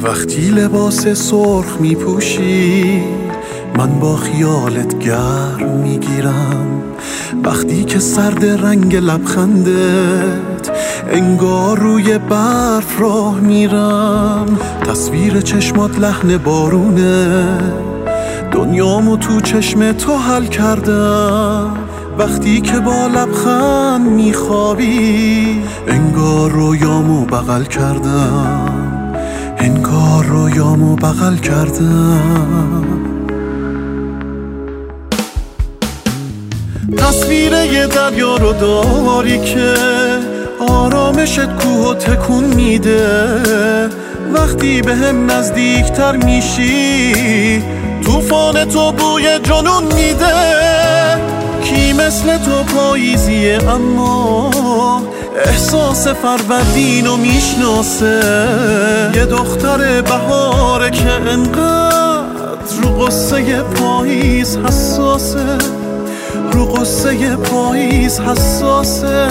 وقتی لباس سرخ می پوشی من با خیالت گرم می گیرم، وقتی که سرد رنگ لبخندت انگار روی برف راه میرم. تصویر چشمات لحن بارونه، دنیامو تو چشم تو حل کردم. وقتی که با لبخند میخوابی انگار رویامو بغل کردم، انگار رویامو بغل کردم. تصویر یه دریا رو داری که آرامشت کوه و تکون میده، وقتی به هم نزدیکتر میشی طوفان تو بوی جنون میده. کی مثل تو پاییزیه اما احساس فروردینو میشناسه، یه دختر بهاره که انقدر رو قصه پاییز حساسه، رو قصه پاییز حساسه.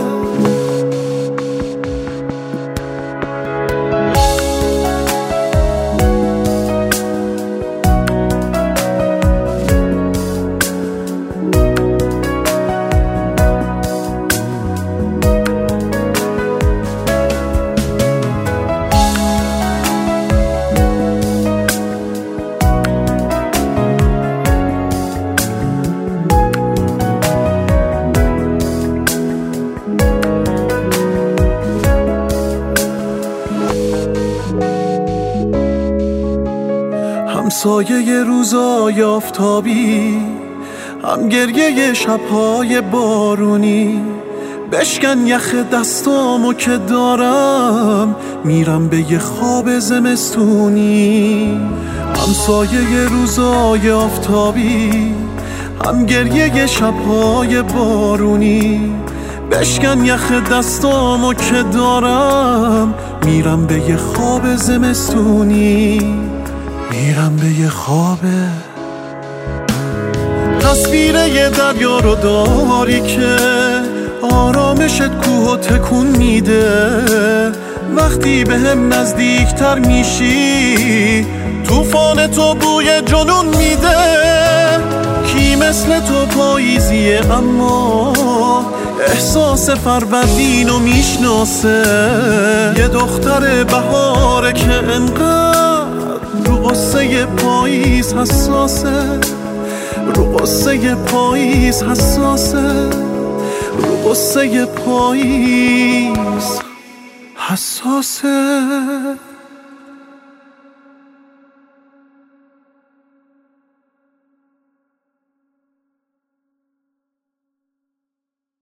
همسایه روزای آفتابی، هم گریه شبهای بارونی، بشکن یخ دستامو که دارم میرم به یه خواب زمستونی. همسایه روزای آفتابی، هم گریه شبهای بارونی، بشکن یخ دستامو که دارم میرم به یه خواب زمستونی، میرم به یه خواب. تصویر یه دریا رو داری که آرامشت کوه و تکون میده، وقتی به هم نزدیکتر میشی طوفان تو بوی جنون میده. کی مثل تو پاییزیه اما احساس فروردینو میشناسه، یه دختر بهاره که انقدر رو قصه پاییز حساسه، رو قصه پاییز حساسه، رو قصه پاییز حساسه.